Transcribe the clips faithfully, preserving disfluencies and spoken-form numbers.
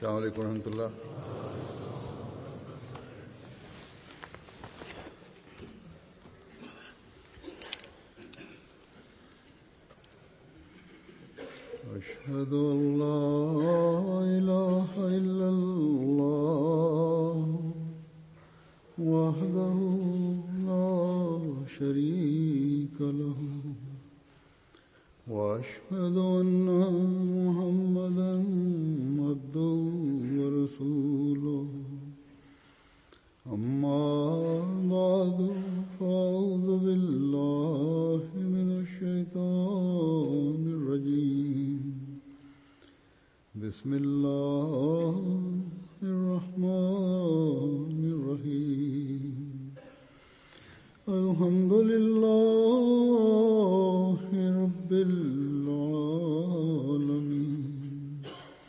السلام عليكم ورحمة الله. أشهد أن لا إله إلا الله وحده لا شريك له وأشهد أن محمدا عبده ورسوله أما بعد فأعوذ بالله من الشيطان الرجيم بسم الله الرحمن الرحيم الحمد لله رب العالمين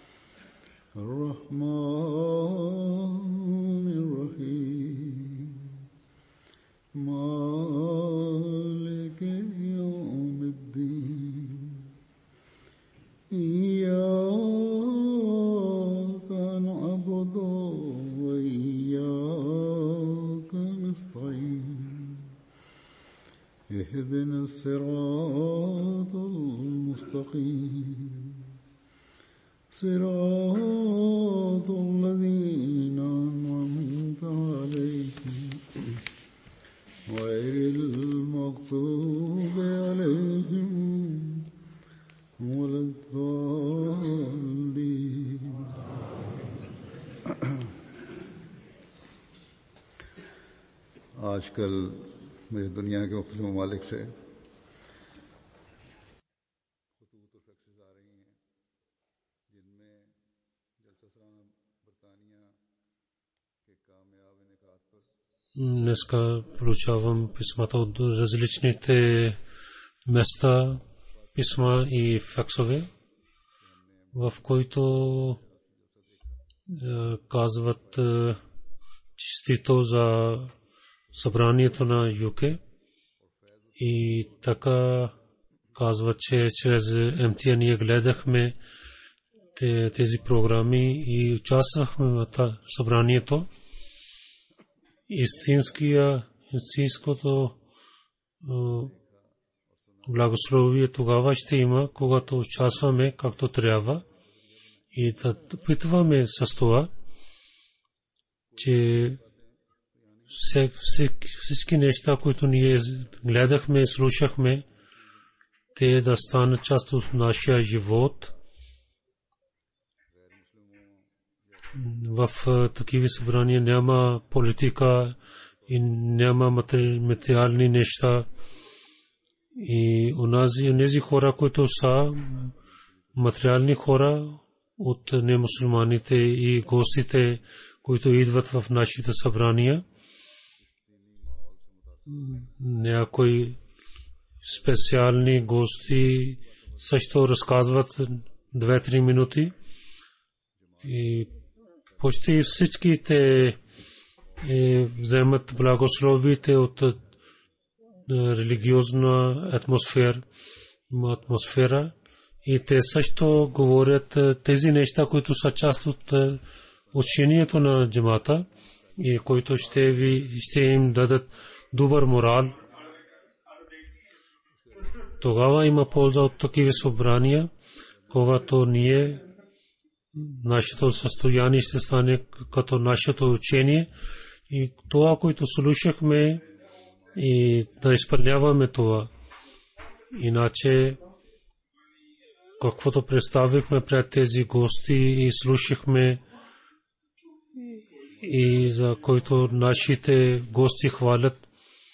الرحمن الرحيم مالك يوم الدين إياك نعبد وإياك نستعين اهدنا الصراط المستقيم صراط الذين أنعمت عليهم غير المغضوب عليهم ولا الضالين. आजकल मुझे दुनिया के मुख्तलिफ ममालिक से खतूत और फैक्सेस आ रही हैं जिनमें जलसा सालाना बरतानिया के कामयाब इनेकात पर Днеска получавам писмата от различните места, писма и факсове, в които казват честито за събранието на ЮК и така казват, че чрез Ем Ти Ен ние гледахме тези програми и участвахме в събранието. Истинския, истинското благословие тогава ще има, когато участваме както трябва и да опитваме с това, че всички неща, които ние гледахме, слушахме, те да станат част от нашия живот. В такива събрания няма политика и няма материални неща. И онези хора, които са материални хора от немусулманите и гостите, които идват в нашите събрания, някои специални гости също разказват две-три минути и почти всичките вземат благословите от религиозна атмосфера, атмосфера и те също говорят тези неща, които са част от учението на джамата и които ще ви ще им дадат добър морал. Тогава има полза от такива събрания, когато ние нашето състояние ще стане като нашето учение и това, което слушахме, и да изпълняваме това. Иначе, каквото представихме пред тези гости и слушахме, и за който нашите гости хвалят,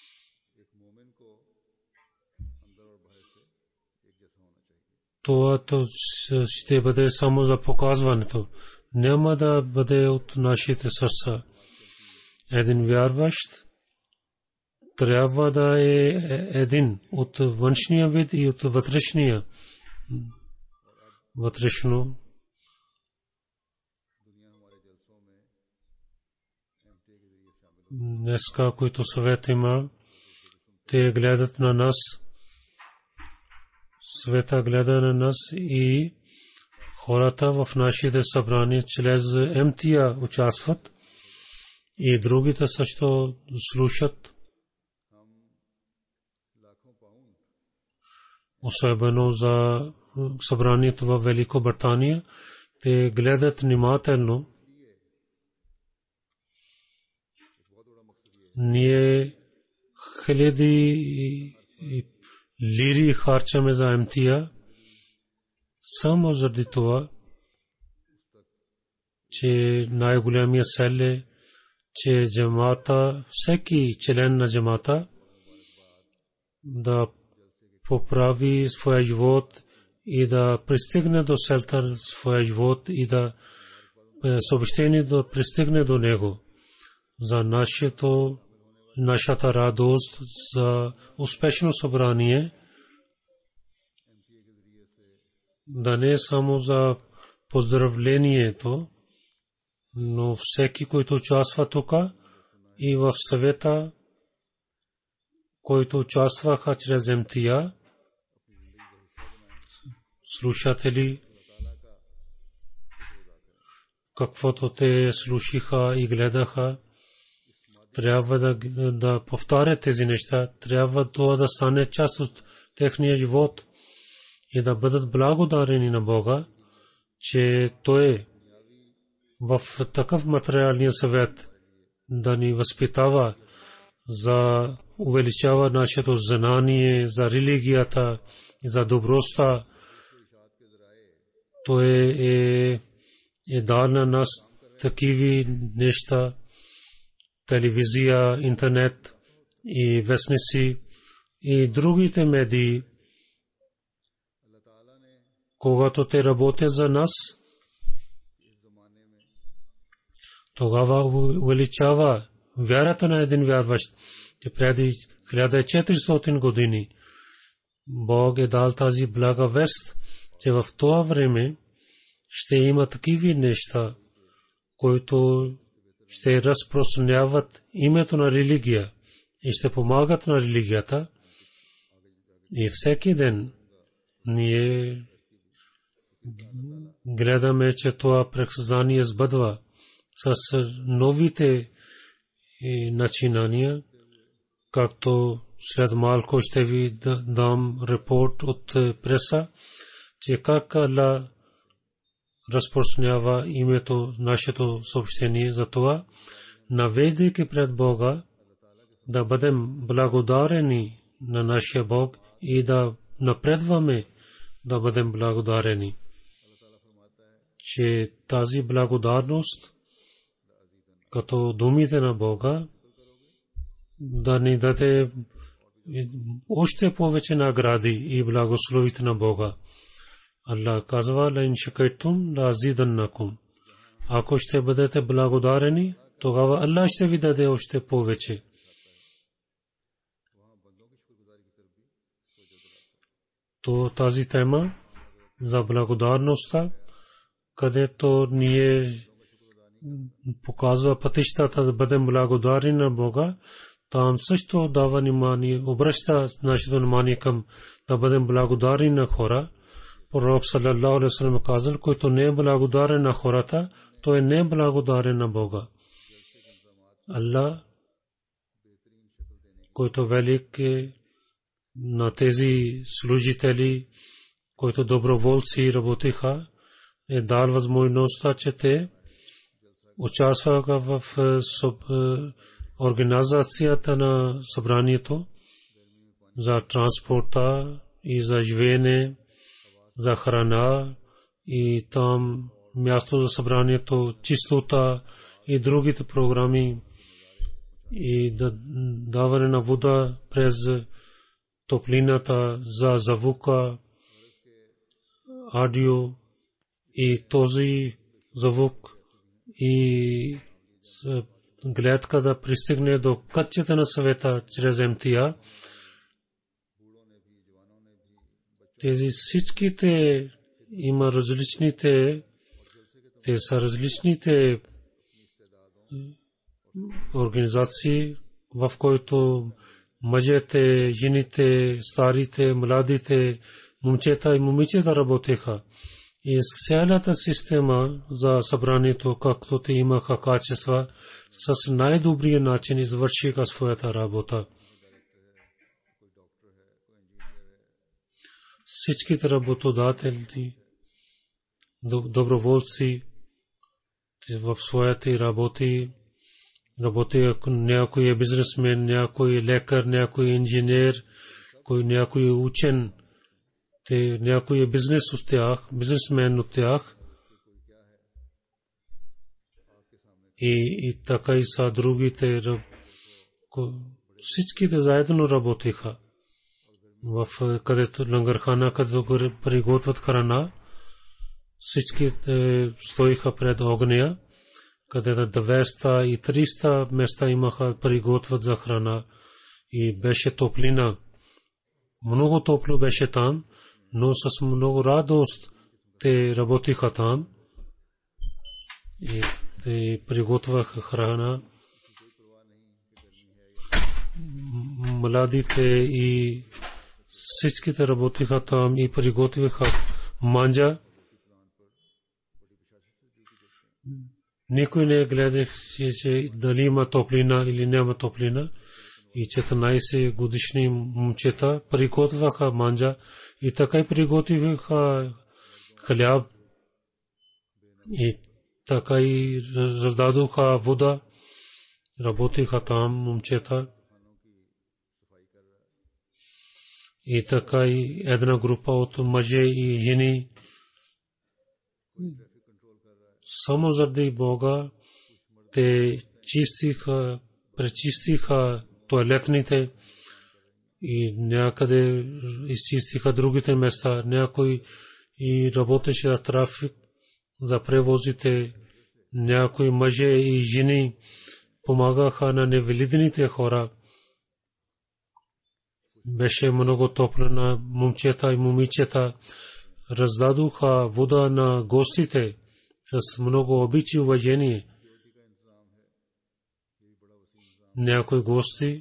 това ще бъде само за показването. Няма да бъде от нашите сърца. Един вярващ трябва да е един от външния вид и от вътрешния. Вътрешно. Днеска, които съвет има, те гледат на нас, света гледа на нас и хората в нашите събрания чрез М Т А участват и другите също слушат. Особено за събранието в Великобритания, те гледат внимателно. Ние хиляди лири харчаме за М Т А само заради това, че най-голямия сел е, че джамата, всеки член на джамата да поправи своя живот и да пристигне до селта своя живот и да съобщение да пристигне до него за нашето, нашата радост за успешно събрание, да не само за поздравлението, но всеки, който участва тук и в съвета, който участваха чрез М Т А, слушатели, каквото те слушаха и гледаха, трябва да, да повтарят тези неща, трябва това да стане част от техния живот и да бъдат благодарени на Бога, че Той в такъв материалния съвет да ни възпитава за увеличава нашето знание за религията и за добростта. Той е, е дал на нас такива неща, телевизия, интернет и вестници и другите медии. Когато те работят за нас, тогава увеличава вярата на един вярващ, че преди хиляда и четиристотин години Бог е дал тази блага вест, че в това време ще има такива неща, които ще разпространяват името на религия и ще помагат на религията. И всеки ден ние гледаме, че това предсказание сбъдва с новите начинания, както след малко ще ви дам репорт от преса, че как Аллах разпространява името, нашето съобщение. За това, навеждайки пред Бога, да бъдем благодарени на нашия Бог и да напредваме да бъдем благодарени, че тази благодарност като думите на Бога да ни даде още повече награди и благословите на Бога. Аллах казва: ла ин шакартум ла азиданнакум. Ако ще бъдете благодарени, тогава Аллах ще ви даде още повече. То тази тема за благодарността, където ние показва пътищата да бъдем благодарни на Бога, там също дава внимание, обръща нашето внимание към да бъдем благодарни на хора. Пророк саллаллаху алейхи ва саллям казал: който не е благодарен на хората, той не е благодарен на Бога. Аллах, който велик е на тези служители, които доброволци работиха, е дал възможността, че те участваха в организацията на събранието за транспорта и за живеене, за храна и там място за събранието, чистота и другите програми и да даване на вода през топлината, за звука, аудио и този звук и гледка да пристигне до кътчета на съвета чрез М Т А. Тези всичките има различните, те са различните организации, в които мъжете, жените, старите, младите, момчета и момичета работеха. И цялата система за събранието, както те имаха качества, с най-добрия начин извършиха своята работа. Всичките работодатели, доброволци в своите работи, работи някой е бизнесмен, някой е лекар, някой е инженер, някой е учен, те някой е бизнес от тях, бизнесмен от тях. И, и така и са другите, всичките заедно работиха. В където лангархана, където приготвят храна, всички стоиха пред огня, където двеста и триста места имаха приготвят за храна и беше топлина. Много топло беше там, но с много радост те работиха там и те приготвяха храна. Младите и всичките работиха там и приготвяха манджа. Никой не гледаше, че дали има топлина или няма топлина. И четиринайсет годишни момчета приготвяха манджа и така и приготвяха хляб и така и раздадоха вода. Работиха там момчета. И така и една група от мъже и жени. Само заради Бога те чистиха, пречистиха тоалетните и някъде изчистиха другите места. Някой и работеше за трафик, за превозите. Някои мъже и жени помагаха на невидимите хора. Беше много топло на момчета и момичета. Раздадоха вода на гостите с много обич и уважение. Някои гости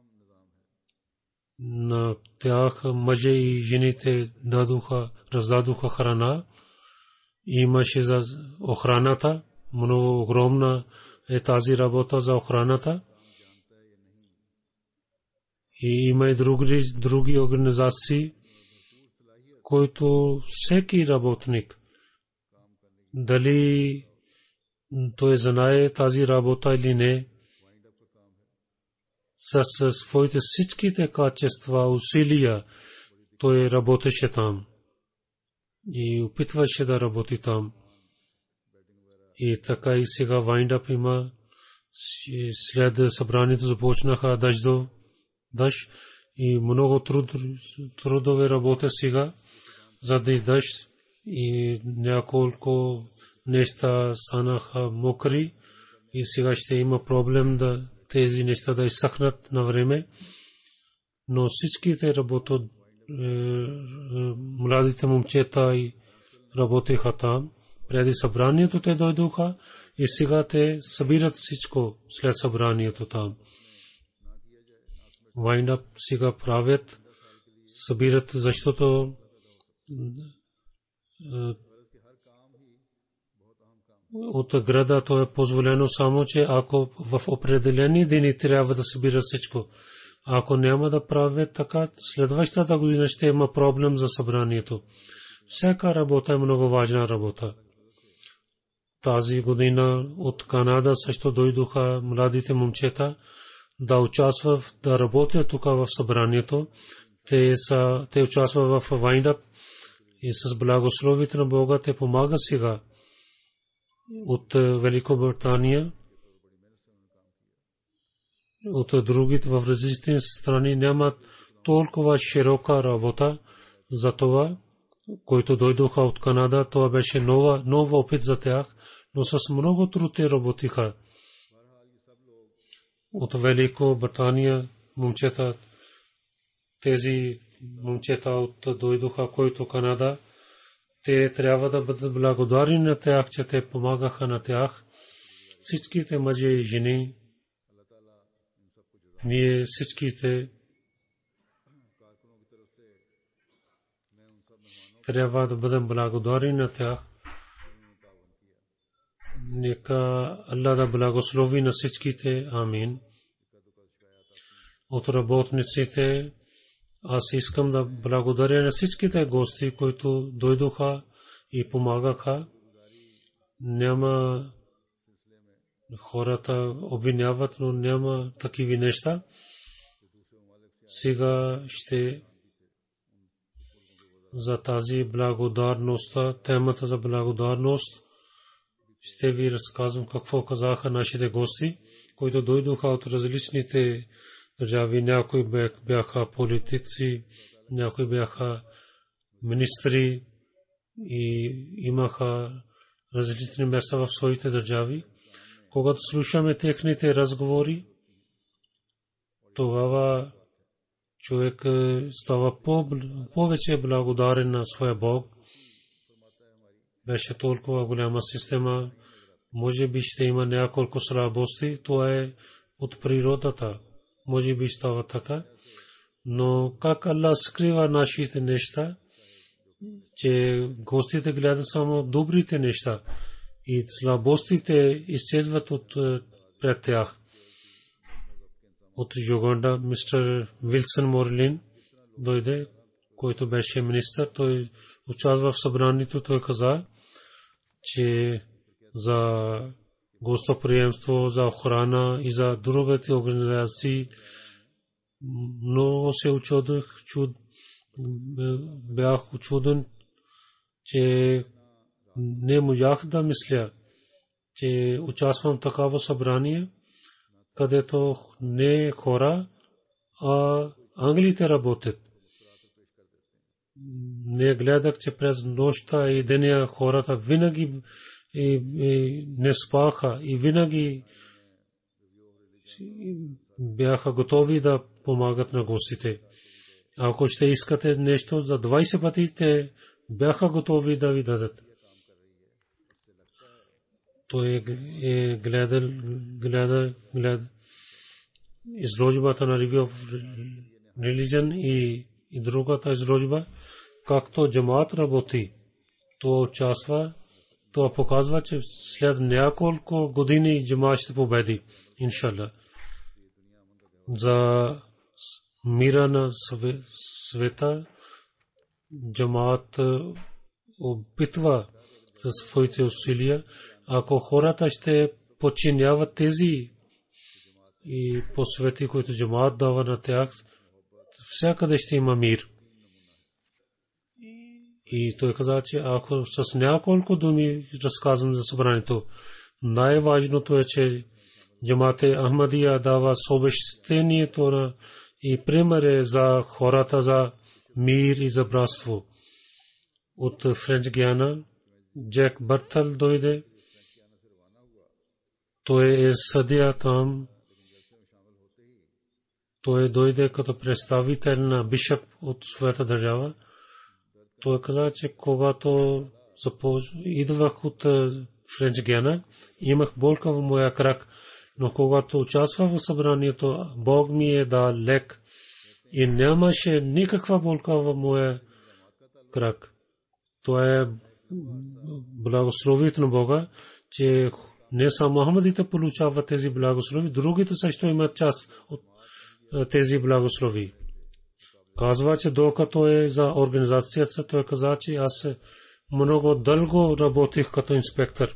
на тях мъже и жените дадоха, раздадоха храна. Имаше за охраната, много огромна е тази работа за охраната. И има и други, други организации, които всеки работник, дали той знае тази работа или не, с своите всичките качества, усилия, той работеше там и опитваше да работи там. И така и сега вайндъп има. След събранието започнаха дъждо, дъжд и много труд, трудове работа сега заради дъжд и няколко неща станаха мокри и сега ще има проблем да тези неща да изсъхнат на време. Но всичките работят, младите момчета и работеха там. Преди събранието те дойдоха и сега те събират всичко след събранието там. Вайндъп сега правят, събират, защото от града то е позволено само, че ако в определени дни трябва да събират всичко. Ако няма да правят така, следващата година ще има проблем за събранието. Всяка работа е много важна работа. Тази година от Канада също дойдоха младите момчета да участват, да работят тук в събранието. Те са, те участват в вайндъп и с благословите на Бога те помагат сега. От Великобритания, от другите в различни страни нямат толкова широка работа. За това, които дойдоха от Канада, това беше нова, нова опит за тях, но с много труд работиха. От Великобритания момчета, тези момчета от дойдоха, които Канада, те трябва да бъдат благодарни на тях, че те помагаха на тях. Всичките мъже и жени, ние всичките трябва да бъдем благодарни на тях. Нека Аллах да благослови на всичките. Амин. От работниците аз искам да благодаря на всичките гости, които дойдоха и помагаха. Няма хората обвиняват, но няма такива неща. Сега ще за тази благодарност, темата за благодарност, ще ви разказвам какво казаха нашите гости, които дойдоха от различните държави. Някои бяха политици, някои бяха министри и имаха различни места в своите държави. Когато слушаме техните разговори, тогава човек става повече благодарен на своя Бог. Беше толкова голяма система, може би ще има няколко слабости, това е от природата, може би става така, но как Аллах скрива нашите неща, че гостите гледат само добрите неща и слабостите изчезват от пред тях. От Юганда мистер Вилсън Морлин дойде, който беше министър. Той участва в събранието. Той каза, че за гостоприемство, за охрана и за другите организации много се учудих, чуд, бях учуден, че не можах да мисля, че участвам в такава събрание, където не хора, а англите работят. Не гледах, че през нощта и деня хората винаги и, и не спаха и винаги бяха готови да помагат на гостите. Ако ще искате нещо за двайсет пъти, те бяха готови да ви дадат. Той е гледал, гледа, гледа изложбата на Review of Religion и, и другата изложба, както джамаат работи. То участва, то показва, че след няколко години джамаат ще победи, иншалла. За мира на света джамаат опитва със своите усилия. Ако хората ще подчиняват тези и посвети, които джамаат дава на тях, всякъде ще има мир. И той каза, че ако с няколко думи разказвам за събранието, най-важното е, че джамаат Ахмадия дава съобщението и пример за хората за мир и за братство. От Френч Гиана Джек Бъртъл дойде. Той е съдия там. Той дойде като представител на бишоп от своята държава. Той каза, че когато идвах от Френч Гиана, имах болка в моя крак, но когато участвах в събранието, Бог ми е дал лек и нямаше никаква болка в моя крак. Това е благословието на Бога, че не само Ахмадите получават тези благослови, другите също имат част от тези благослови. Казва, че докато е за организацията, той каза, че аз много дълго работих като инспектор.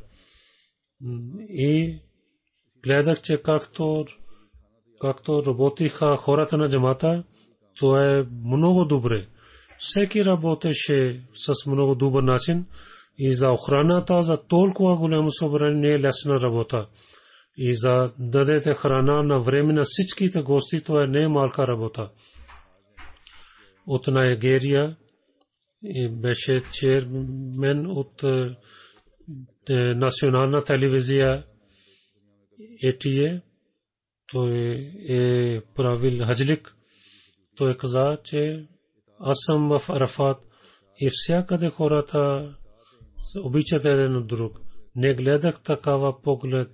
И гледах, че както, както работиха хората на джамата, то е много добре. Всеки работеше с много добър начин и за охраната за толкова голямо събрание не е лесна работа. И за дадете храна на време на всичките гости, то е не малка работа. От Найгерия беше чермен от национална телевизия Е Ти Е. Той е правил хаджлик. Той каза, че аз съм в Арафат и всякъде хората обичат един на друг. Не гледах такава поглед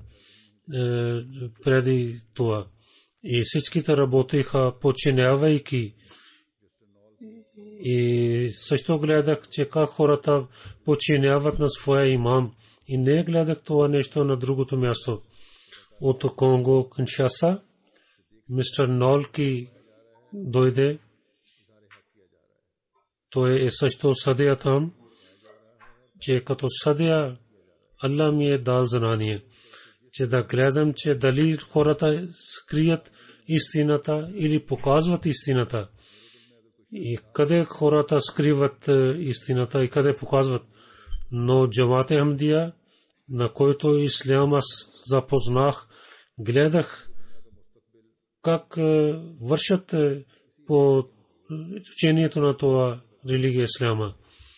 преди това. И всичките работиха подчинявайки И също гледах, че как хората починяват на своя имам. И не гледах това нещо на другото място. От Конго, Киншаса, мистер Нолки дойде. Той е също съдия там, че като съдия Аллах ми е дал знание, че да гледам, че дали хората скрият истината или показват истината. И къде хората скриват истината и къде показват. Но Джамат Ахмадия, на който ислям аз запознах, гледах как вършат по учението на това религия исляма.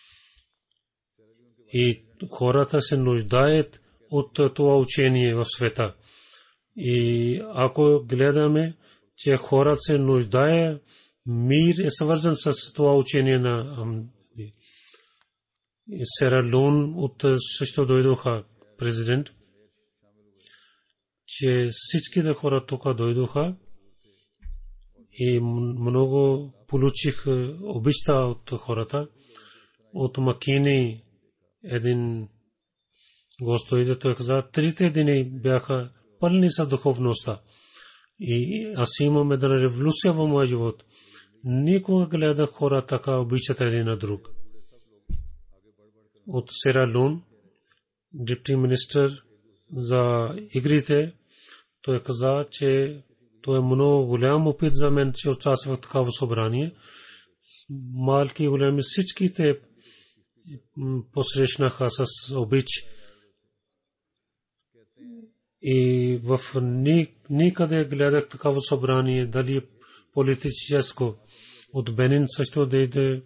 И хората се нуждаят от това учение в света. И ако гледаме, че хората се нуждаят, мир е свързан с това учение на Ахмади. Сера Лун от също дойдоха президент, че всичките хора тук дойдоха и много получих обичта от хората. От Макини един гост дойде, той каза, трите дни бяха пълни с духовността. И аз имам една революция в моя живот. Никога гледах хора така обичат един на друг. От Сера Лун, депути министър за игрите, той каза, че то е много голям опит за мен, че участвах в такава събрание. Малки и големи всичките посрещнаха с обич. И в никъде гледах такава събрание, дали политическо. От Бенин също дойде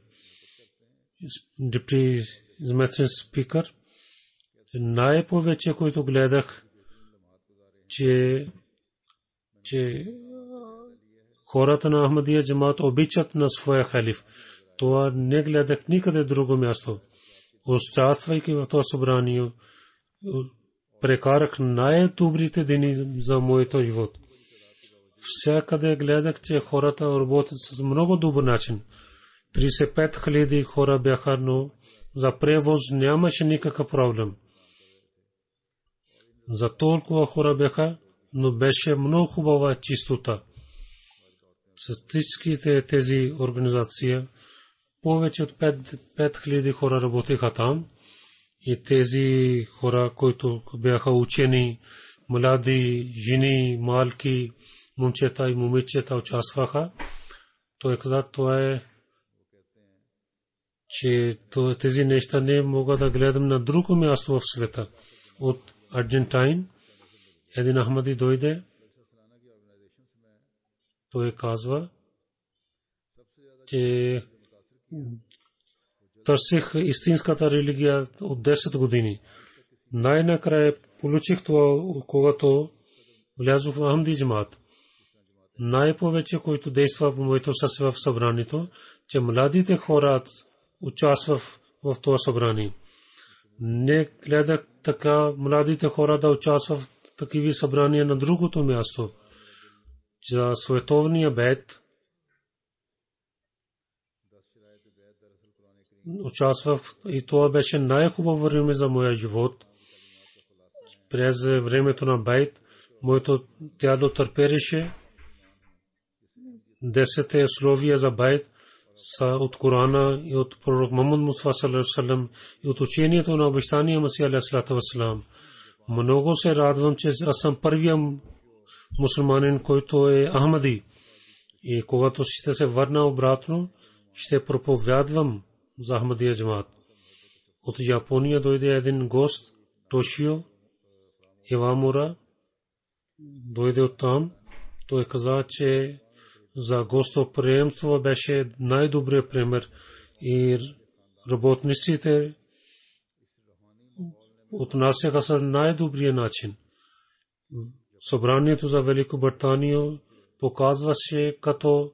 депути заместник спикър. Най-повече, който гледах, че че хората на Ахмадия джамаат обичат на своя халиф. Това не гледах никъде друго място. Участвайки в това събрание, прекарах най-добрите дни за моето живот. Всякъде гледах, че хората работят с много добър начин. тридесет и пет хиляди хора бяха, но за превоз нямаше никакъв проблем. За толкова хора бяха, но беше много хубава чистота. С всичките тези организации повече от пет хиляди хора работеха там. И тези хора, които бяха учени, млади, жени, малки, момчета и момичета участваха. Той каза, това е, че тези неща не мога да гледам на друго място в света. От Аржентайн един Ахмади дойде. Той казва, че търсих истинската религия от десет години. Най-накрая получих това, когато влязох в Ахмади джамаат. Най-повече, който действа в моето сърце в събранието, че младите хора участват в това събрание. Не гледах така младите хора да участват в такива събрания на другото място. За световния бед участвах и това беше най-хубаво време за моя живот. През времето на бейт моето тяло търпеше. Десете словия за бейт са от Корана и от пророк Мухаммад Мустафа саллаллаху алейхи ва саллям и от учението на обещания Масих алейхи салам. Много се радвам, че аз съм първият мусулманин, който е Ахмади. И когато ще се върна обратно, ще проповядвам за Ахмадия джамаат. От Япония дойде един гост, Тошио Ивамура, дойде от там. Той каза, че за гостоприемство беше най-добрият пример и работниците отнасяха с най-добрия начин. Събранието за Великобритания показваше като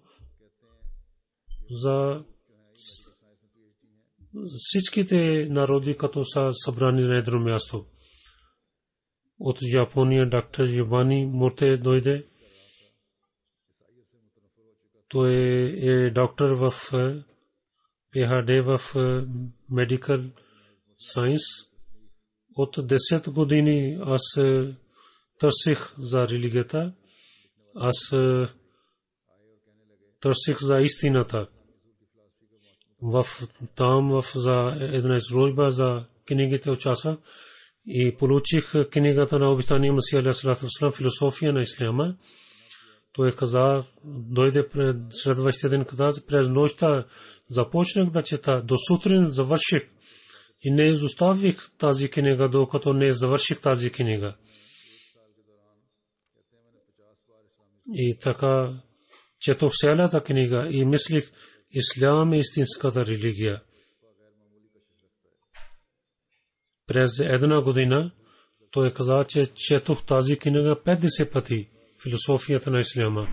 за всичките народи, като са събрани на едно място. От Япония доктор Юбани Мурте дойде. Той е доктор в PhD в Medical Science. От десет години аз търсих за религията. Аз търсих за истината. В там в за една изложба за книгите участвах и получих книгата на обещания Масия алейхи салату вассалам, философия на исляма. Той каза, дойде пред следващия ден, каза, през нощта започнах да чета, до сутрин завърших и не изоставих тази книга, докато не завърших тази книга. И така четох цялата книга и мислих, ислям е истинската религия. През една година той каза, че четох тази книга петдесет пъти, философията на исляма.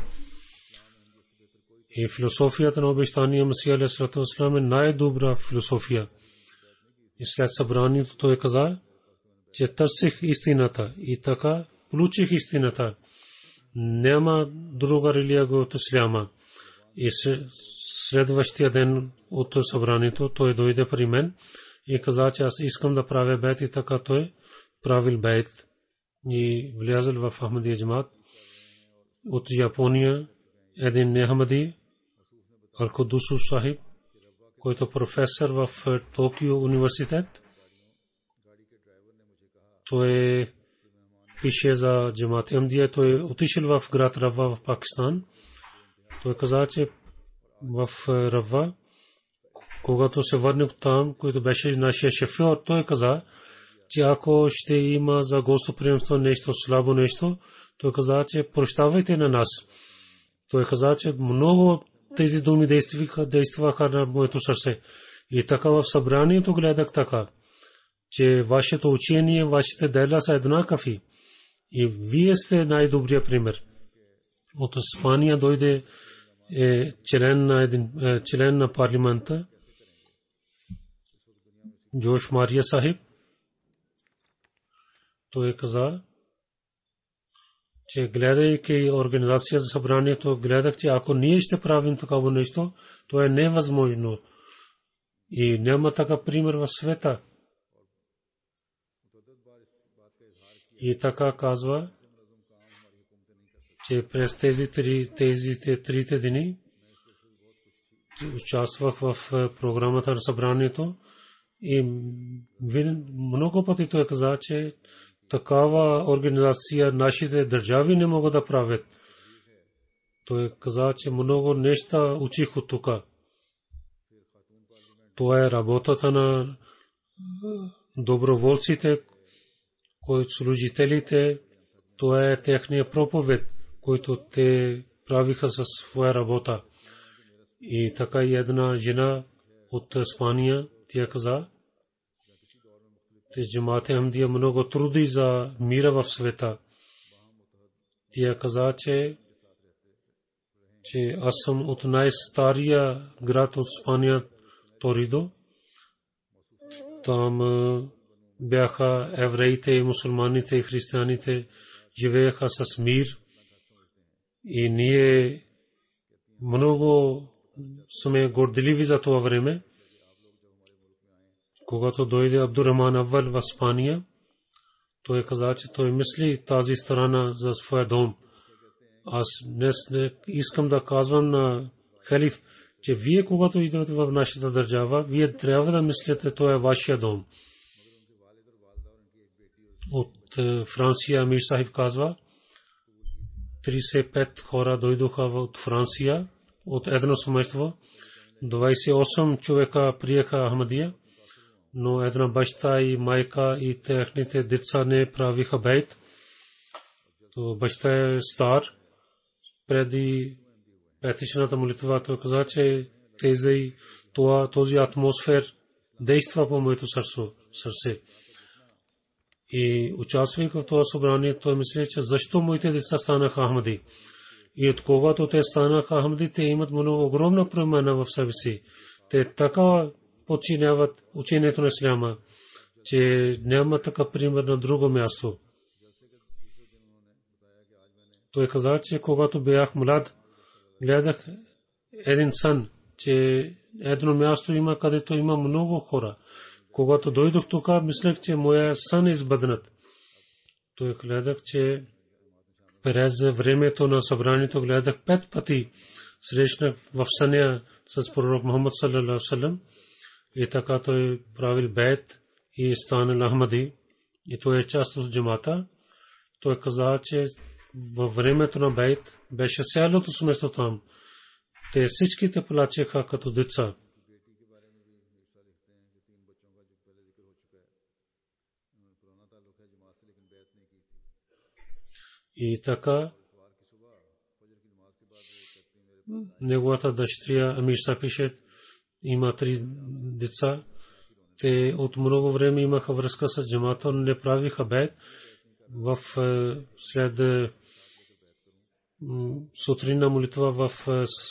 И философията на обещания Масия алейхи салату вассалам е най-добра философия. И след събранието той каза, че търсих истината и така получих истината. Няма друга религия от исляма. И следващия ден от събранието той дойде при мен и каза, че аз искам да правя бейт, и така той правил бейт и влязъл в Ахмадия джамат. От Япония един Ахмади Ал-Кудусу Сахиб, който професор в Токио университет. Той пише за джамат Ахмадия. Той отишъл в град Рава в Пакистан. Той каза, че в Рава, когато се върнах там, който беше нашия шофьор, той каза, че ако ще има за гостоприемство нещо слабо нещо, той каза, че прощавайте на нас. Той каза, че много тези думи действаха, действаха на моето сърце. И така в събранието гледах така, че вашето учение, вашите дела са еднакви. И вие сте най-добрият пример. От Испания дойде е член на един е, член на парламента Джош Мария Сахиб. Той каза, че гледайки организация за събранието, гледах, че ако ние ще правим такова нещо, то е невъзможно. И няма така пример в света. И така казва, че през тези три тези трите дни участвах в програмата на събранието и много пъти той каза, че такава организация нашите държави не могат да правят. Той каза, че много неща учих от тук. Това е работата на доброволците, които служителите, това е техния проповед, който те правиха със своя работа. И така и една жена от Испания, тя каза, че джамат Ахмадия много труди за мира в света. Тя каза, че че аз съм от най-стария град от Испания, Торидо. Там бяха евреите, мусулманите и християните, живееха с мир. И ние много сме горделиви за това време. Когато дойде Абдурахман Аввал в Испания, той каза, че той мисли тази страна за своя дом. Аз днес искам да казвам на халиф, че вие, когато идвате в нашата държава, вие трябва да мислите, това е вашия дом. От Франция Амир Сахиб казва, тридесет и пет хора дойдоха от Франция, от едно семейство, двадесет и осем човека приеха Ахмадия, но една баща и майка и техните деца не правиха бейт. То баща е стар. Преди петичната молитва той каза, че тези, това, този атмосфер действа по моето сърце. И участвайки в това събрание, той мисли, че защо моите деца станаха Ахмади. И от когато те станаха Ахмади, те имат много огромна промяна в себе си. Те така подчиняват учението на исляма, че няма така пример на друго място. Той каза, че когато бях млад, гледах един сън, че едно място има, където има много хора. Когато дойдох тук, мислех, че моя сън е избъднат. Той гледах, че през времето на събранието гледах пет пъти. Срещнах в съня с пророк Мухаммад саллаллаху алейхи ва саллям. И така той правил бейт и станал Ахмади. И той е част от джамата. Той каза, че във времето на бейт беше цялото семейство там. Те всичките плачеха като деца. И така неговата дъщеря Амиша пише, има три деца. Те от много време имаха връзка с джамата, но не правиха бейт. В след сутринна молитва в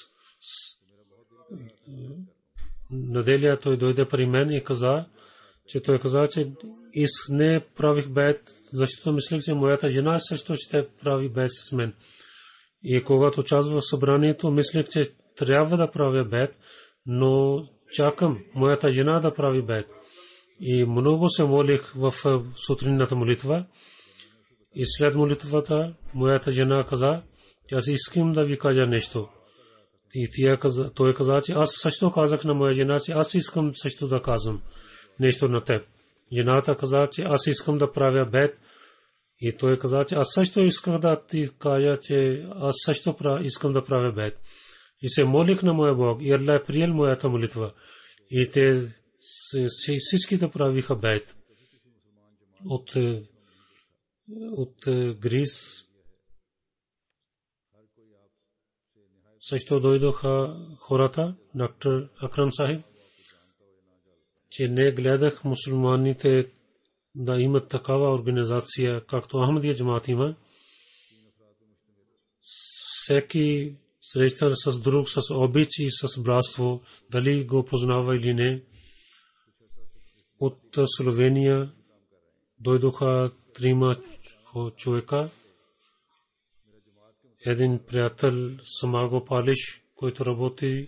неделя той дойде при мен и каза, че той каза, че из не правих бейт, защото мислех, че моята жена също ще прави бейт с мен. И когато участвах в събранието, мислех, че трябва да правя бейт, но чакам моята жена да прави бейт. И много се молих в сутринната молитва. И след молитвата моята жена каза, че аз искам да ви кажа нещо. И тя каза, той каза, че аз също казах на моя жена, че аз искам също да казвам нещо на теб. Жената каза, че аз искам да правя бейт. И той каза, че аз също исках да ти кажа, че аз също искам да правя бейт. И се молих на моя Бог. И Аллах приел моята молитва. И те всички да правиха бейт. От от Грис също дойдоха хората, доктор Акрам Сахиб, че не гледах мусулманите да имат такава организация, както Ахмадия джамат има. Всеки среща с друг, с обич и с братство, дали го познава или не. От Словения дойдоха трима човека. Един приятел Самаго Палиш, който работи,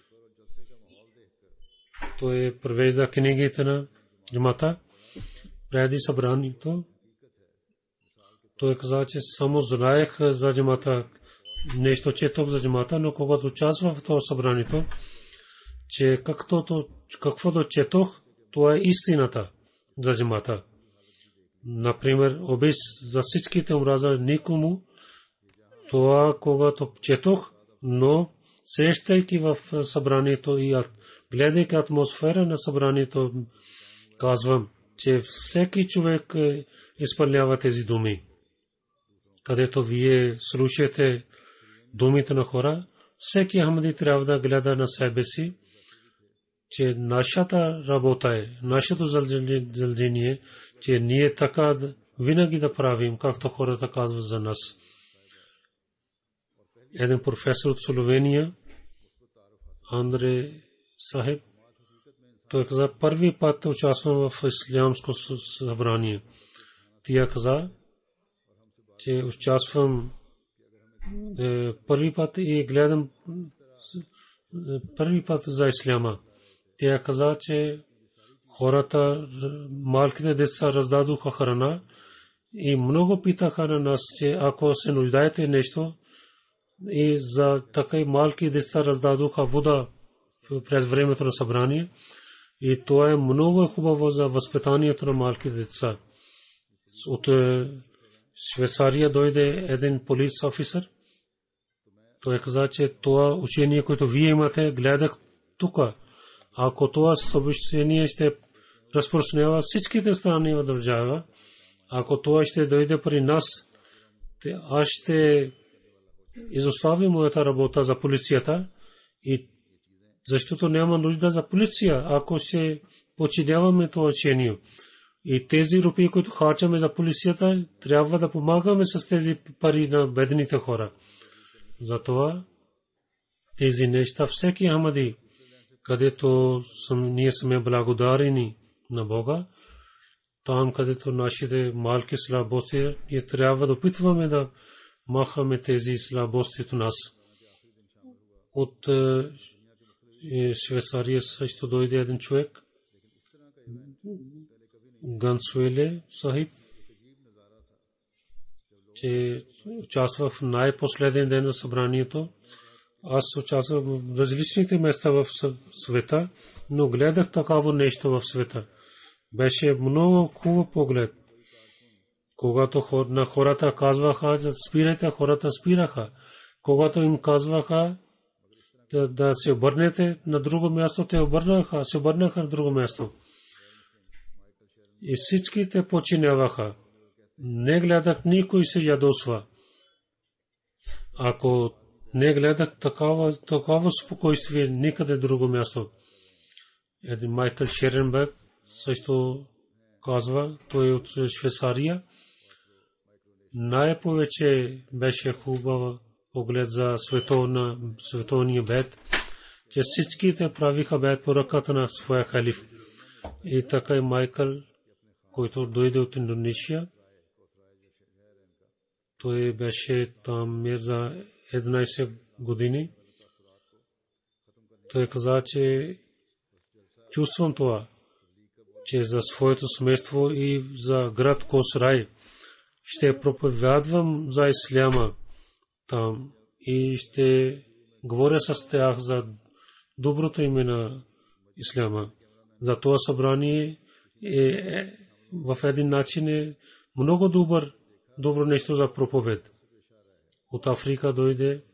той превежда книгите на джамата. Преди събранието той каза, че само знаех за джамата, нещо четох за джамата, но когато участвах в това събранието, че каквото четох, това е истината за джамата. Например, обич за всичките омраза никому, това когато четох, но срещайки в събранието и гледайки атмосфера на събранието, казвам, че всеки човек изпълнява тези думи. Където вие слушате думите на хора, всеки Ахмади трябва да гледа на себе си, че нашата работа е, нашето задължение, че ние така винаги да правим, както хората казват за нас. Един професор от Словения, Андре Сахиб, той каза, първи път участвам в ислямско събрание. Тя каза, че участвам е, първи път и гледам е, първи път за исляма. Тя каза, че хората, малките деца раздадоха храна и много питаха на нас, че ако се нуждаете нещо, и за така малки деца раздадоха вода през времето на събрание. И това е много хубаво за възпитанието на малки деца. От Швейцария дойде един полиц офисър. Той каза, че това учение, което вие имате, гледах тук. Ако това съобщение ще разпространява всичките страни в държава, ако това ще дойде при нас, аз ще изоставим моята работа за полицията, и защото няма нужда за полиция, ако ще починяваме това учение. И тези рупии, които харчаме за полицията, трябва да помагаме с тези пари на бедните хора. Затова тези неща всеки Ахмади, където ние сме благодарени на Бога, там където нашите малки слабости, ние трябва да опитваме да махаме тези слабости от нас. От И Швейцария също дойде един човек, Гансуеле Сахиб, че участва в най-последен ден на събранието. Аз участвах в различните места в света, но гледах такава нещо в света. Беше много хубав поглед. Когато на хората казваха, спирайте, хората спираха. Когато им казваха да, да се обърнете на друго място, те обърнаха, се обърнаха на друго място. И всички те починяваха. Не гледах никой се ядосва. Ако не гледах такава, такава спокойствие никъде друго място. Един Майкъл Шеренберг също казва, той е от Швейцария. Най-повече беше хубава поглед за световна, световния бед, че всичките правиха бед по ръката на своя халиф. И така и Майкъл, който дойде от Индонезия, той беше там мир за единайсет години. Той каза, че чувствам това, че за своето семейство и за град Косрай ще проповядвам за исляма там и ще говоря с тях за доброто име на исляма. За това събрание е в един начин е много добър, добро нещо за проповед. От Африка дойде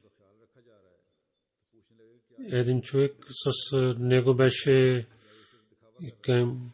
един човек, с него беше към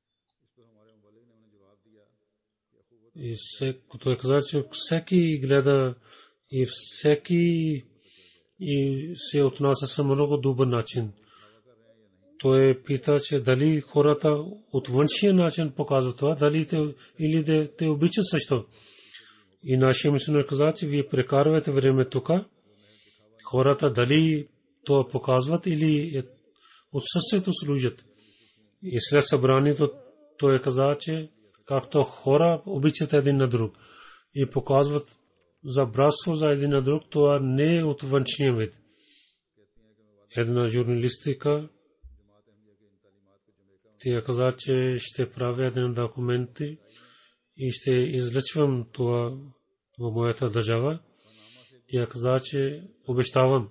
и той каза, че всеки гледа и всеки и се отнася с много добър начин. Той пита, че дали хората от външния начин показват това, дали те или те, те обичат също. И нашия мисионер каза, че вие прекарвате време тук. Хората дали това показват или от сърцето служат. И след събранието той каза, че както хора обичат един на друг и показват за братство за един на друг, това не е от външния вид. Една журналистика тя каза, че ще правя един документ и ще излъчвам това в моята държава. Тя каза, че обещавам,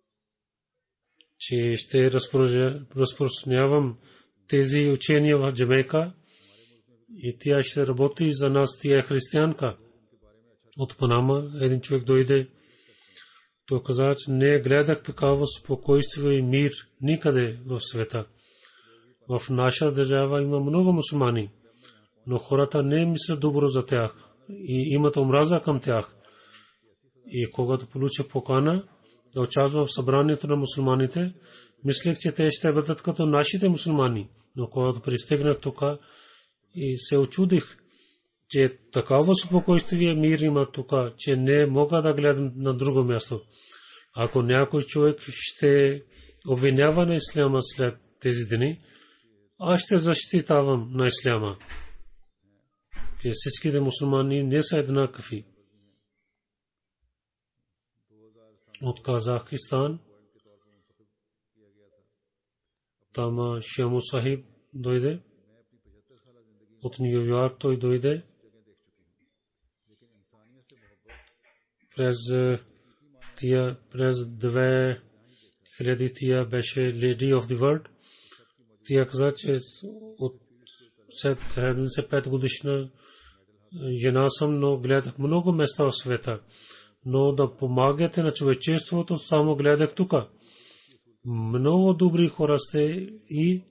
че ще разпространявам тези учения в Джамайка и тя ще работи за нас. Тя е християнка. От Панама един човек дойде. Той каза, че не гледах такава спокойствие и мир никъде в света. В наша държава има много мусулмани, но хората не мислят добро за тях и имат омраза към тях. И когато получа покана да участвам в събранието на мусулманите, мислех, че те ще бъдат като нашите мусулмани. Но когато пристигнах тук и се очудих, че такава спокойствие мир има тук, че не мога да гледам на друго място. Ако някой човек ще обвинява на исляма след тези дни, аз ще защитавам на исляма. Че всичките мусулмани не са еднакви. От Казахстан там Шаму Сахиб дойде. От Ню Йорк той дойде. През тия през две хиляди тия беше Lady of the World. Тя каза, че от седемдесет и пет годишна жена съм, но гледах много места в света. Но да помагате на човечеството, само гледах тук. Много добри хора сте и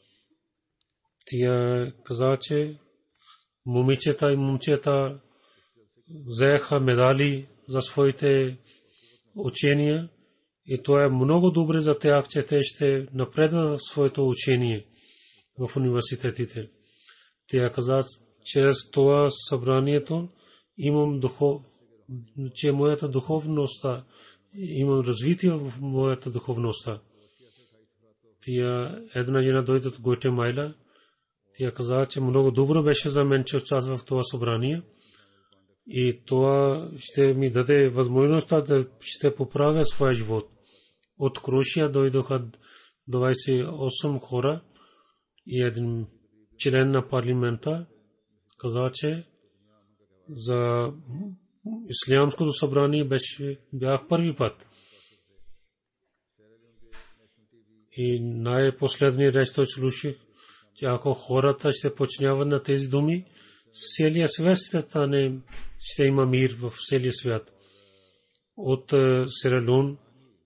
тя каза, че момичета и момчета взеха медали за своите учения. И това е много добре за тях, че те ще напредват в своето учение в университетите. Тя каза, чрез това събранието имам духов, че моята духовност, имам развитие в моята духовност. Тя една жена дойде от Гватемала. Тя каза, че много добро беше за мен, че участвах в това събрание. И това ще ми даде възможността да ще поправя своя живот. От Крушия дойдоха двадесет и осем хора и един член на парламента каза, че за ислямското събрание беше бях първи път. И най-последния реч той слушах, че ако хората ще починяват на тези думи, целият свят ще стане, ще има мир в целия свят. От Сиера-Леон,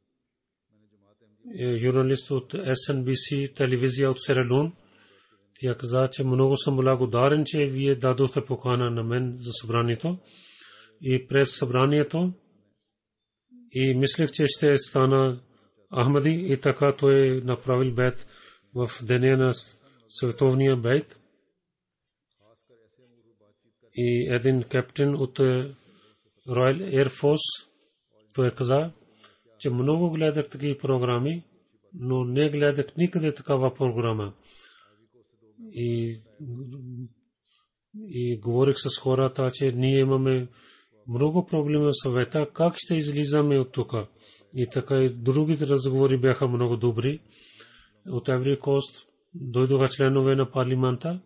журналист от Ес Ен Би Си телевизия от Сиера-Леон, тя каза, че много съм благодарен, че вие дадохте покана на мен за събранието и през събранието и мислех, че ще стана Ахмади и така той направил бейт в деня на световния бейт. И един капитан от Royal Air Force той каза, че много гледах такива програми, но не гледах никъде такава програма. И, и говорих с хората, че ние имаме много проблеми в съвета, как ще излизаме от тук. И така и другите разговори бяха много добри. От Ivory Coast дойдоха членове на парламента.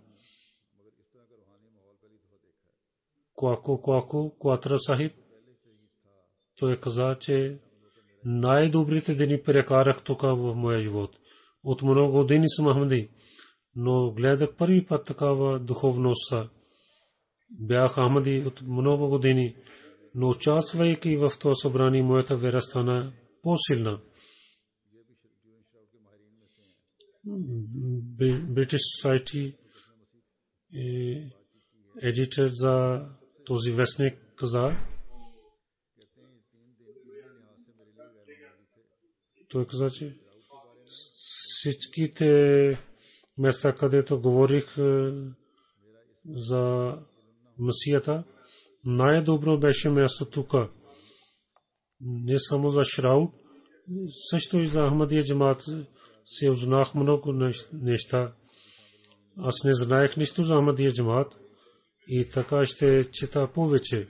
Куако, Куако, Куатра Сахиб. Той каза, че най-добрите дни прекарах тук в моя живот. От много години съм Ахмади, но гледах първи път такава духовност. Бях Ахмади от много години, но участвайки в това събрание, моята вера стана по-силна. British Society едитор за този вестник каза, той каза, че всичките места, където говорих за Месията, най-добро беше място тук. Не само за Шрауд, също и за Ахмадия джамаат се узнах много неща. Аз не знаех нищо за Ахмадия джамаат и така ще чета повече.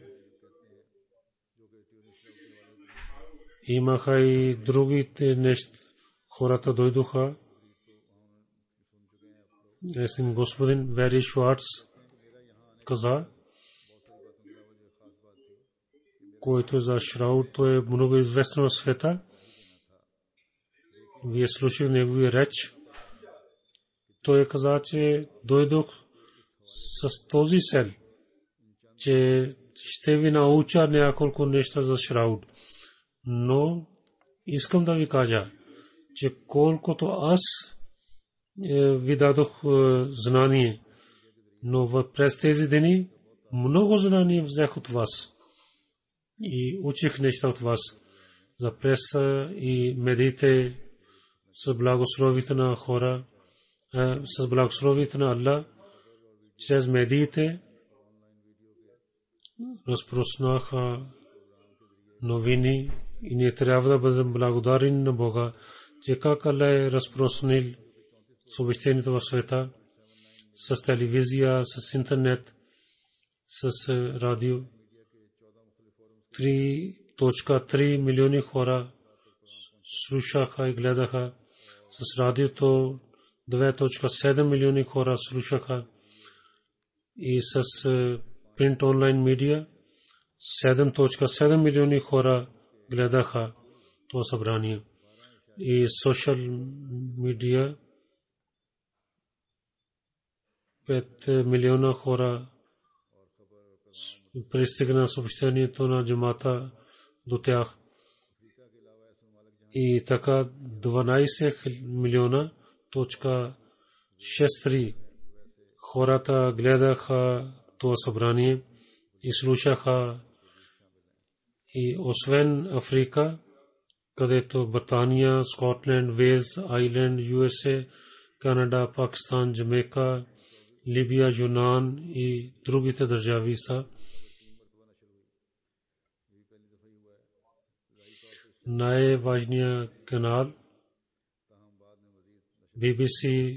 Имаха и другите неща. Хората дойдоха. Есен господин Вери Шварц каза, който за Шрауд, той е много известен в света. Вие слушах неговия реч. Той каза, че дойдох с този цел, че ще ви науча няколко неща за Шрауд. Но искам да ви кажа, че колкото аз ви дадох знание, но през тези дни много знание взех от вас и учих неща от вас за преса и медиите с благословите на хора, с благословите на Аллах, чрез медиите разпространаха новини и ние трябва да бъдем благодарни на Бога, че как Аллах е разпространил съобщението в света с телевизия, с интернет, с радио. три цяло три милиони хора слушаха и гледаха. С радиото две цяло седем милиони хора слушаха и с print онлайн медиа седем цяло седем милиони хора гледаха това събрание. И социал медиа пет милиона хора пристигна съобщението на джамата до тях. И така дванадесет милиона точка шест три хората гледаха това събрание и слушаха. И освен Африка, където Британия, Скотланд, Уелс, Айленд, Ю Ес Ей, Канада, Пакистан, Джамайка, Либия, Юнан и другите държави са. Най-важният канал Би Би Си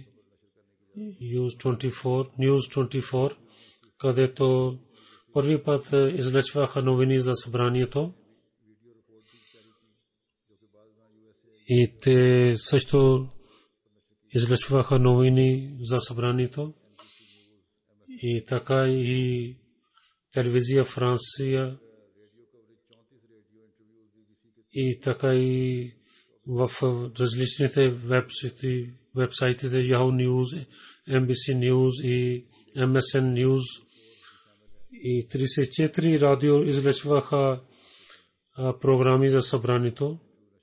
News двайсет и четири, където първи път излъчваха новини за събранието. И те също излъчваха новини за събранието и така и телевизия Франция и така и в различните вебсайти, вебсайтите Yahoo News, Ем Би Си News и Ем Ес Ен News и тридесет и четири радио излъчваха програми за събранието.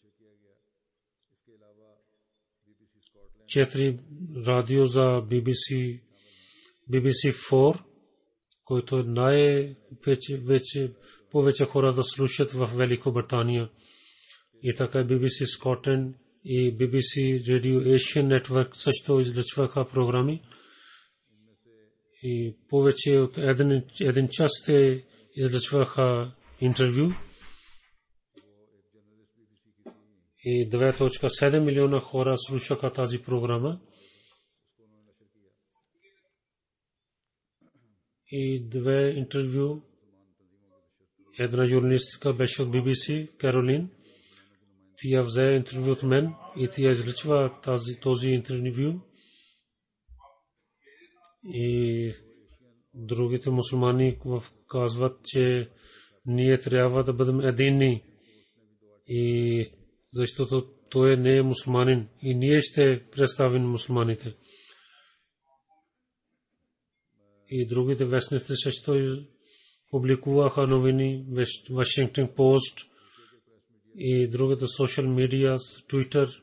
четири радио за Би Би Си, Би Би Си фор, който най-вече вече повече хора да слушат в Великобритания. И така Би Би Си Скотланд и Би Би Си Radio Asian Network също излъчваха програми. И повече от един, един час те излъчваха интервю. И две цяло и седем милиона хора слушаха тази програма. И две интервю. Една журналистка беше от Би Би Си, Каролин. Тя взе интервю от мен и тя излъчва тази, този интервю. И другите мусулмани казват, че ние трябва да бъдем единни. И защото той не е мусулманин и ние ще представим мусулманите. И другите вестници също публикуваха новини, Вашингтон Пост и другите социал медиа, Twitter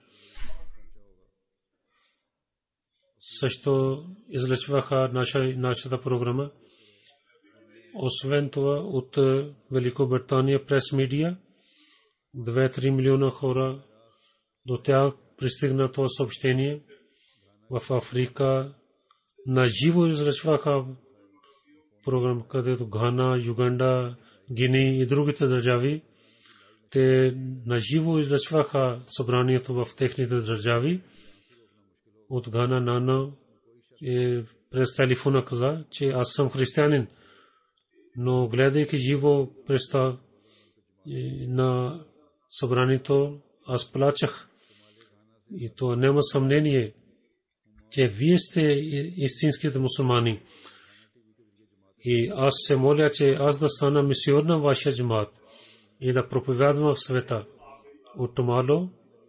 също излъчваха наша, нашата програма. Освен това от Великобритания прес медиа две-три милиона хора до тях пристигна това съобщение. В Африка на живо излъчваха програма, където Гана, Юганда, Гини и другите държави. Те на живо излъчваха събранието в техните държави. От Гана Нано е през телефона каза, че аз съм християнин, но гледайки живо представа на събранието, аз плачах. И то няма съмнение, че вие сте истинските мусулмани. И аз се моля, че аз да стана мисионер на вашия джамаат и да проповядвам в света. От Томало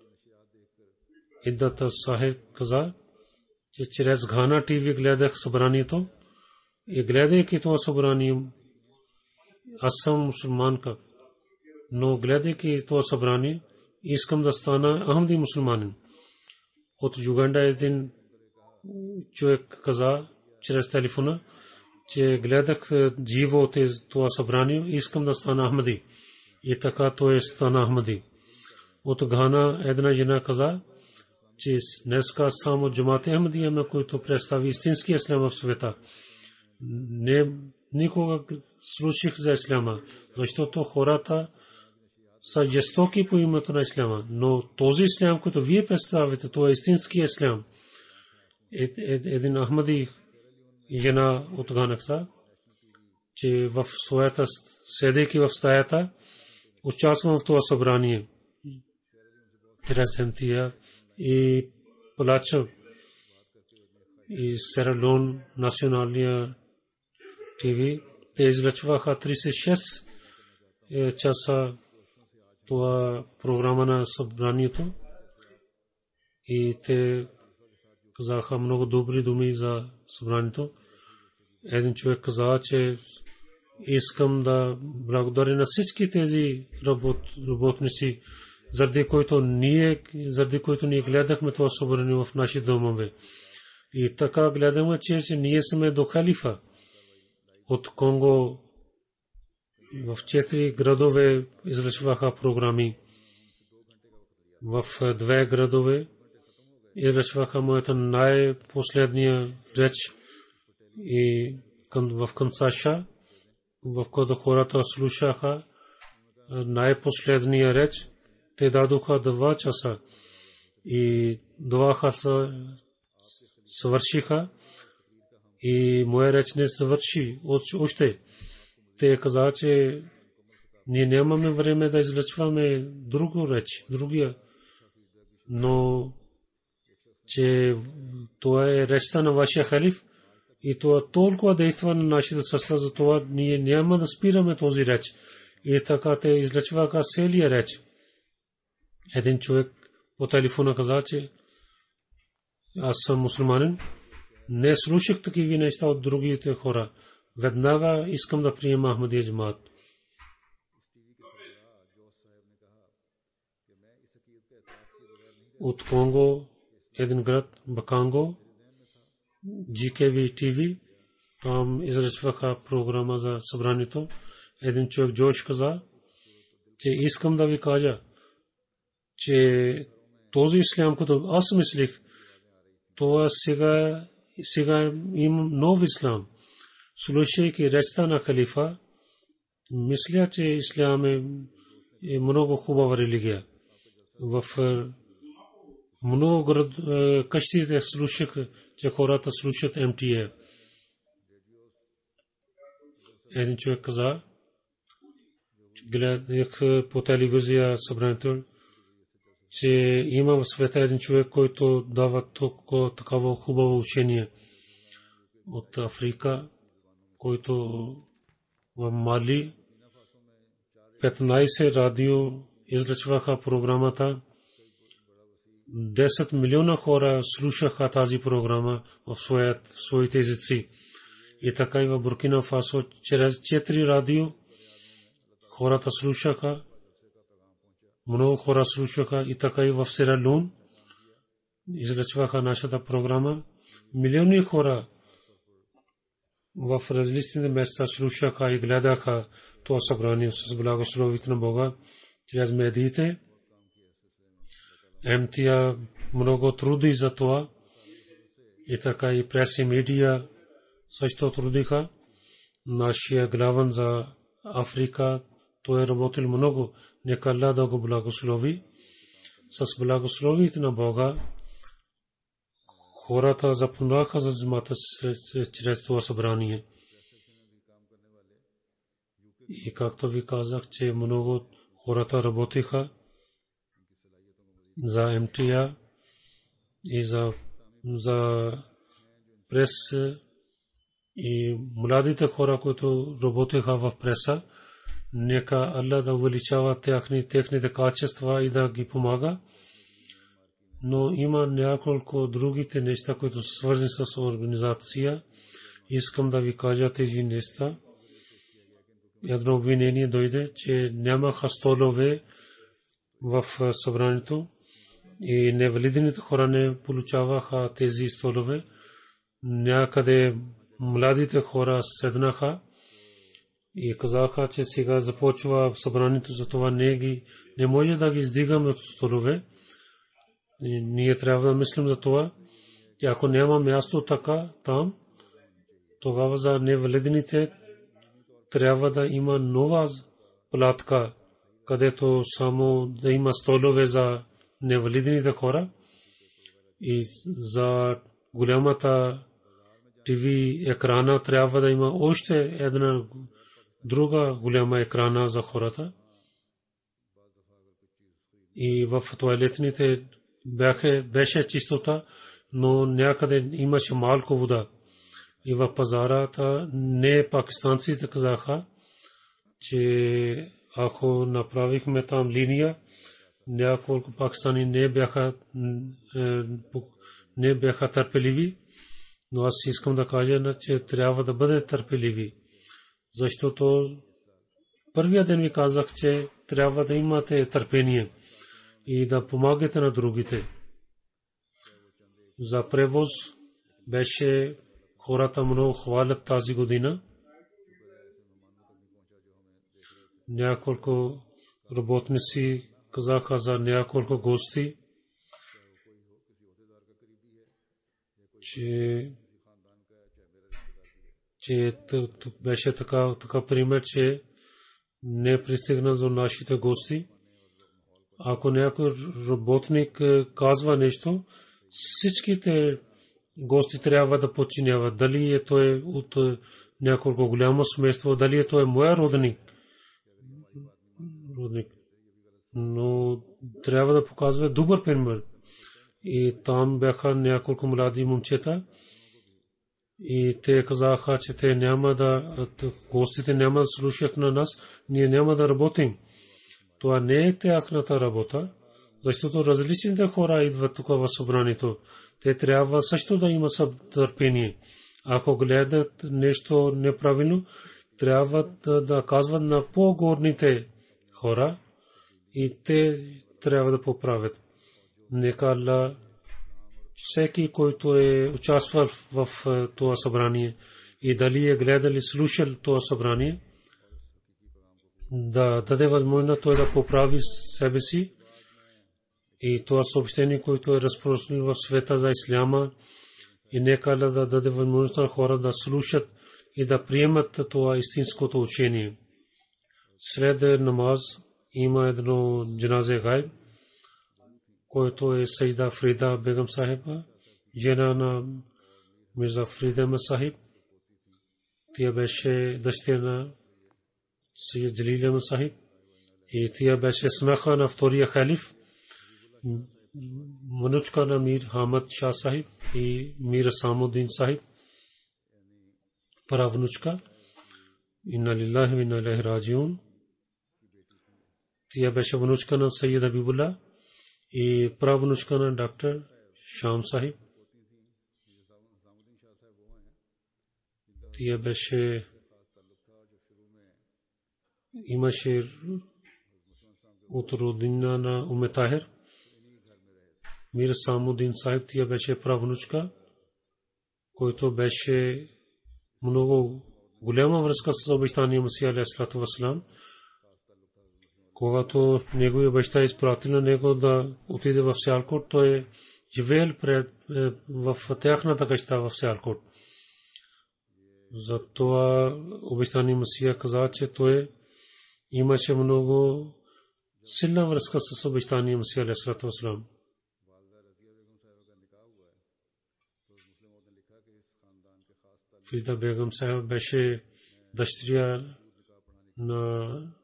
Иддата Сахиб каза, че чрез Гана ТВ гледах събранието и гледайки това събрание, аз съм мусулманка. Но гледайки това събрание, искам да стана ахмади мусулманин. От Юганда един човек каза чрез телефона, че гледах живо това събрание, искам да стана ахмади. И така той стана ахмади. От Гана една жена каза, че днеска само джамаат Ахмадия, на който представи истинския ислям в света. Не никога слушах за исляма, защото хората са жестоки по името на исляма, но този ислям, който вие представите, това е истинския ислям. Един ахмади жена от Ганакса, че в своята, седейки в стаята, участвам в това събрание. Интересен тия и плача. И Сералон, националния ТВ, те излъчваха тридесет и шест часа това програма на събранието и те казаха много добри думи за събранието. Един човек каза, че искам да благодаря на всички тези работ, работници, заради които ние, заради които ние гледахме това събрание в наши домове. И така гледаме, че, че ние сме до халифа от Конго. В четири градове излъчваха програми. В две градове излъчваха моята най-последния реч и в Кансаша, в който хората слушаха най-последния реч. Те дадоха два часа и два часа свършиха и моя реч не свърши още. Те каза, че ние нямаме време да излъчваме друго реч, другия. Но че това е речта на вашия халиф и това толкова действа на нашите сърца, за това ние няма да спираме този реч. И така те излъчваха целия реч. Един човек по телефона каза, че аз съм мусулманин, не слушах такива неща от другите хора. Веднага искам да приема Ахмадия джамаат. От Конго, един град, Баканго, джи кей ви ти ви, там излъчваха програма за събранието. Един човек Джош каза, че искам да ви кажа, че този ислям, който аз мислих, това сега, сега има нов ислам. Слушайки речта на халифа, мисля, че ислам е, е много хубава религия. В много къщите слушах, че хората слушат ем ти ей. Един човек каза, гледах по телевизия събранието, че има в света един човек, който дава такава хубаво учение от Африка, който в Мали петнайсет радио излъчваха програмата. десет милиона хора слушаха тази програма в своите езици. И така и в Буркина Фасо чрез четири радио хората слушаха. Много хора слушаха и така и в Сиера Леоне излъчваха нашата програма. Милиони хора в различните места слушаха и гледаха това събрание с благословите на Бога чрез медиите. ем ти ей много труди за това. И така и прес и медия също трудиха. Нашия главен за Африка, той е работил много. Нека Аллах да го благослови. С благословите на Бога хората запомнаха за джамата чрез това събрание. И както ви казах, че много хората работиха за ем ти ей и за, за прес и младите хора, които работиха в преса. Нека Аллах да увеличава техните качества и да ги помага. Но има няколко другите неща, които са свързани с организация. Искам да ви кажа тези неща. Едно обвинение дойде, че нямаха столове в събранието и невалидните хора не получаваха тези столове. Някъде младите хора седнаха и казаха, че сега започва събранието, за това не, ги, не може да ги издигаме от столове. И ние трябва да мислим за това. И ако няма място така там, тогава за невалидните трябва да има нова платка, където само да има столове за невалидните хора и за голямата ти ви екрана трябва да има още една друга голяма екрана за хората. И в тоалетните беше чистота, но някъде имаше малко вода. И в пазарата не пакистанците казаха, че ако направихме там линия, няколко пакистани не бяха, не бяха търпеливи, но аз искам да кажа, че трябва да бъде търпеливи. Защото първия ден ви казах, че трябва да имате търпение и да помагате на другите. За превоз беше хората много хвалят тази година. Няколко работници казаха за няколко гости, че че тук беше така, така пример, че не пристигна до нашите гости. Ако някой работник казва нещо, всичките гости трябва да подчиняват. Дали е той от няколко голямо семейство, дали е той моя родник. родник. Но трябва да показва добър пример. и там бяха няколко млади момчета и те казаха, че те няма да, гостите няма да слушат на нас, ние няма да работим. Това не е тяхната работа, защото различните хора идват тук в събранието. Те трябва също да има търпение. Ако гледат нещо неправилно, трябва да, да казват на по-горните хора и те трябва да поправят. Нека Аллах всеки, който е участвал в това събрание и дали е гледал и слушал това събрание, да даде възможност той да поправи себе си и това съобщение, което е разпространено в света за исляма, и нека Аллах да даде възможност на хора да слушат и да приемат това истинското учение. След намаз има едно джаназе гайб, който е Сайда Фрида Бегам Сахиба, жена на Мирза Фрида Сахиб. Тя беше дъщеря на Сайид Джалил Сахиб и тя беше снаха на втория халиф, внучка на Мир Хамад Шах Сахиб и Мир Самуддин Сахиб, правнучка. Инна лиллахи ва инна илайхи раджиун. Тя беше внучка на Сайид Хабибулlah и правнучка на доктор Шам Сахиб. Тя беше имаше от родина на Уме Тахир. Мир Самуддин Сахиб, тя беше правнучка, който беше много голяма връзка с обещания Масия алейхиссалату вассалам. Когато неговия баща изпратил на него да отиде в Сиалкот, той е живеел в тяхната къща в Сиалкот. Затова обещания Масия каза, че той имаше много силна връзка с обещания Масия алейхиссалату вассалам. Фрида Бегам Сахиб беше дъщеря на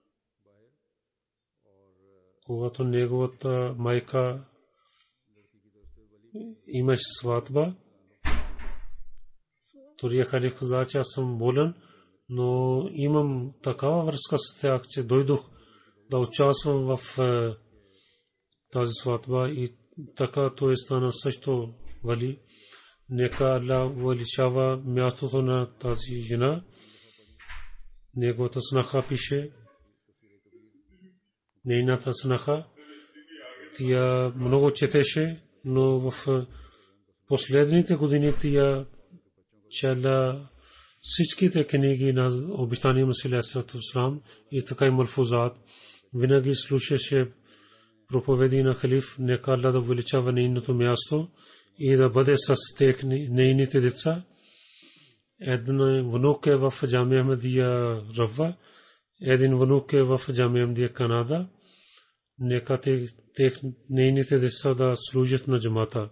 когато неговата майка имаше сватба. Втория халиф каза, че аз съм болен, но имам такава връзка с тях, че дойдох да участвам в тази сватба и така той стана също вали. Нека Аллах увеличава мястото на тази жена. Неговата снаха пише, нейната снаха, тя много четеше, но в последните години тя чела всичките книги на обещания Масия алейхиссалату вассалам и така и малфузат. Винаги слушаше проповеди на халиф. Нека Аллах да увеличава нейното място и да бъде с нейните деца. Един внук е в Джамия Ахмадия Рава, един внук е в Джамия Ахмадия Канада. Нека нейните деца да служат на джамата.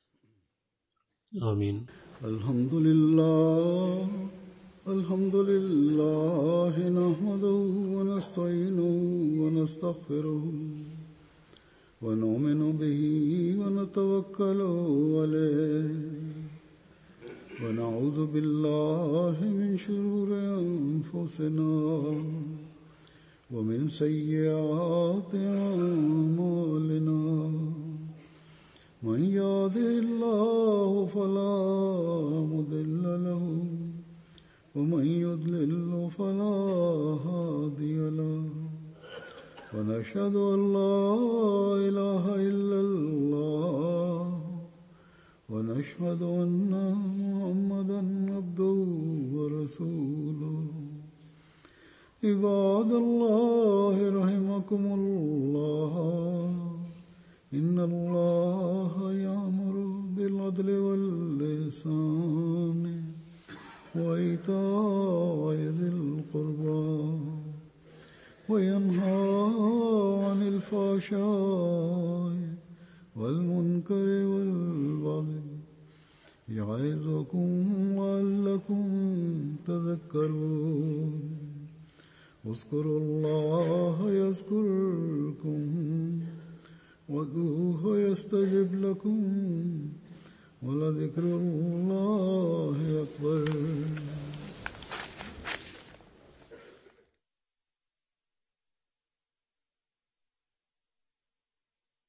Амин. Алхамдулиллах, алхамдулиллах, нахмадуху ва настаинуху ва настагфируху ва ну'мину бихи ва натаваккалу алейхи ва на'удзу биллахи мин шурури анфусина ومن سيئات أعمالنا من يهده الله فلا مضل له ومن يضلل فلا هادي له ونشهد أن لا إله إلا الله ونشهد أن محمدا عبده ورسوله عباد الله رحمكم الله إن الله يأمر بالعدل والإحسان وإيتاء ذي القربى وينهى عن الفحشاء والمنكر والبغي يعظكم لعلكم تذكرون اذكروا الله يذكركم وادعوه يستجب لكم ولذكر الله أكبر.